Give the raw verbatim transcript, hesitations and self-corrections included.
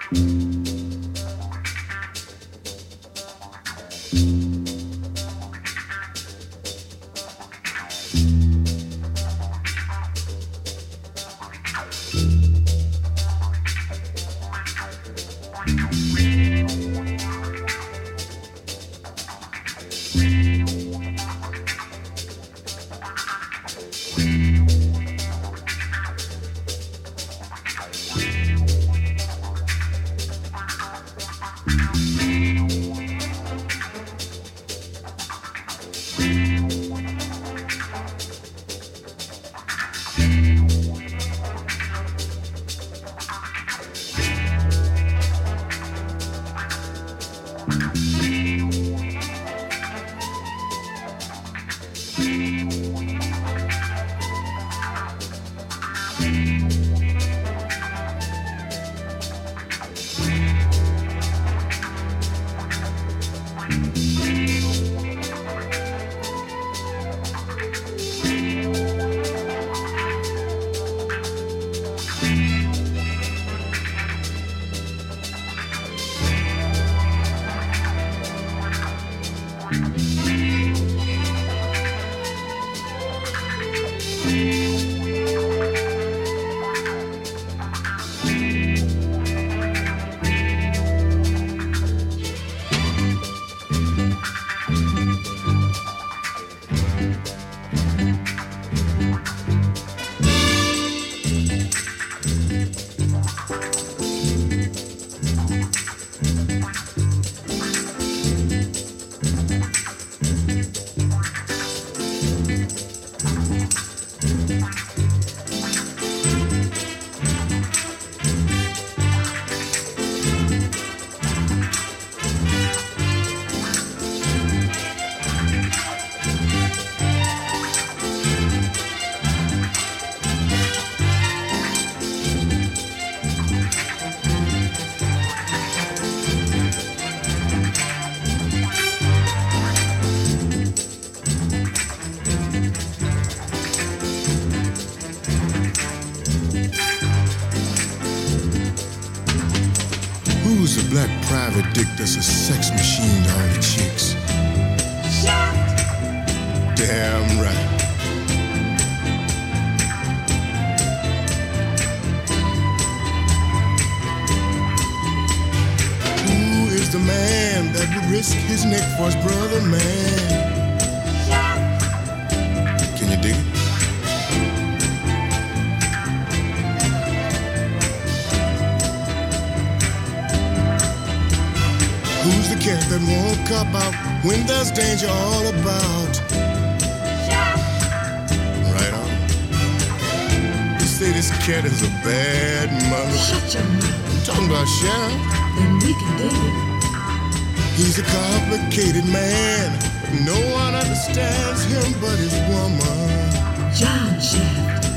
Who's a black private dick that's a sex machine to all the chicks? Damn right. Who is the man that would risk his neck for his brother, man? Can you dig it? Who's the cat that won't cop out when there's danger all about? Right on. You say this cat is a bad mother. Shut your mouth. Talking about Sharon. Then we can dig it. He's a complicated man, but no one understands him but his woman. John Shaft.